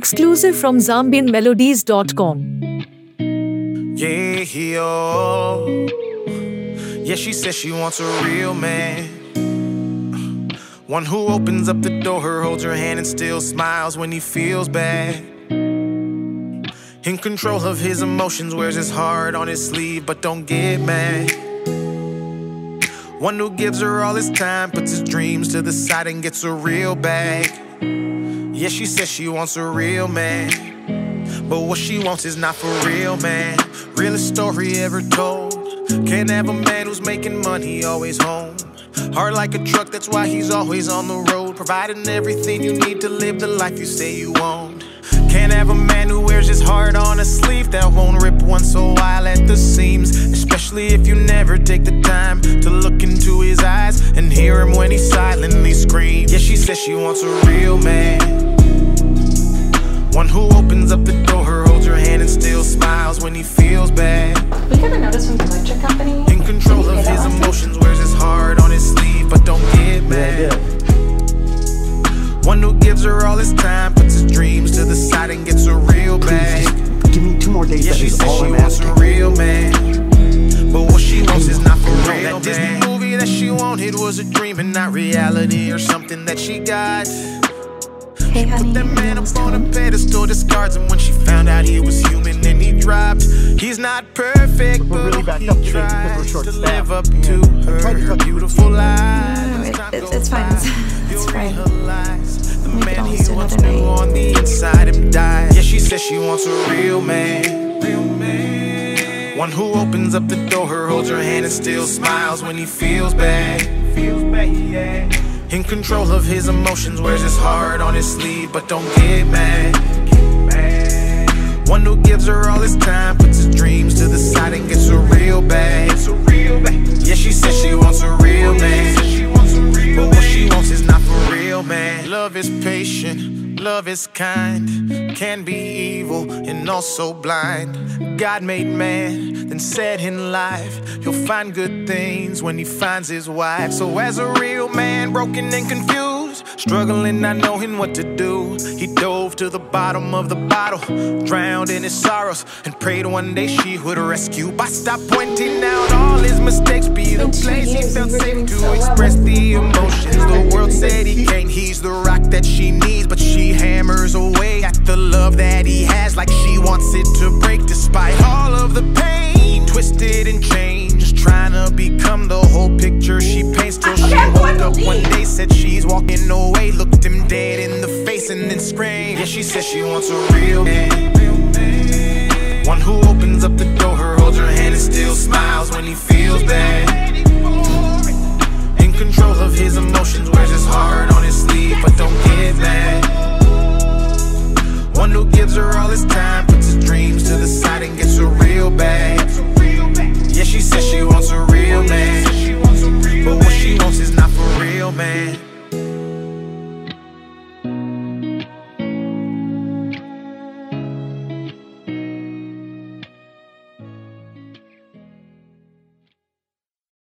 Exclusive from ZambianMelodies.com. Yeah, yeah, she says she wants a real man. One who opens up the door, holds her hand and still smiles when he feels bad. In control of his emotions, wears his heart on his sleeve, but don't get mad. One who gives her all his time, puts his dreams to the side and gets a real bag. Yeah, she says she wants a real man, but what she wants is not for real, man. Realest story ever told. Can't have a man who's making money, always home. Hard like a truck, that's why he's always on the road, providing everything you need to live the life you say you want. Can't have a man who wears his heart on a sleeve that won't rip once a while at the seams, especially if you never take the time to look into his eyes and hear him when he silently screams. Yeah, she says she wants a real man, one who opens up the door, holds her hand and still smiles when he feels bad. We got a notice from the electric company. In control of his emotions, wears his heart on his sleeve, but don't get mad. One who gives her all his time, puts his dreams to the side and gets a real bag. Give me 2 more days. Yeah, she says she wants a real man, but what she wants is not for real. That Disney movie that she wanted was a dream and not reality, or something that she got. Hey, honey, Put that man up on a pedestal, discards him when she found out he was human and he dropped. He's not perfect, but really he tries to live up to her beautiful lies. It's fine. It's fine. The We man can always he do wants another to night. on the inside him dies. Yeah, she says she wants a real man, one who opens up the door, holds her hand and still smiles when he feels bad. In control of his emotions, wears his heart on his sleeve, but don't get mad. One who gives her all his time, puts his dreams to the side and gets a real bag. Yeah, she says she wants a real man, but what she wants is not for real, man. Love is patient, love is kind, can be evil and also blind. God made man, then said in life, he'll find good things when he finds his wife. So as a real man, broken and confused, struggling not knowing what to do, he dove to the bottom of the bottle, drowned in his sorrows, and prayed one day she would rescue. By stop pointing out all his mistakes, be the place he felt safe to express the emotions. The world said he can't, he's the rock that she needs, but she hammers away at the love that he has, like she wants it to break. Despite all of the pain, twisted and changed, trying to become the whole picture she paints, till she woke up one day, said she's walking away, looked him dead in the face and then screamed. Yeah, she says she wants a real man, one who opens up the door, holds her hand and still smiles when he feels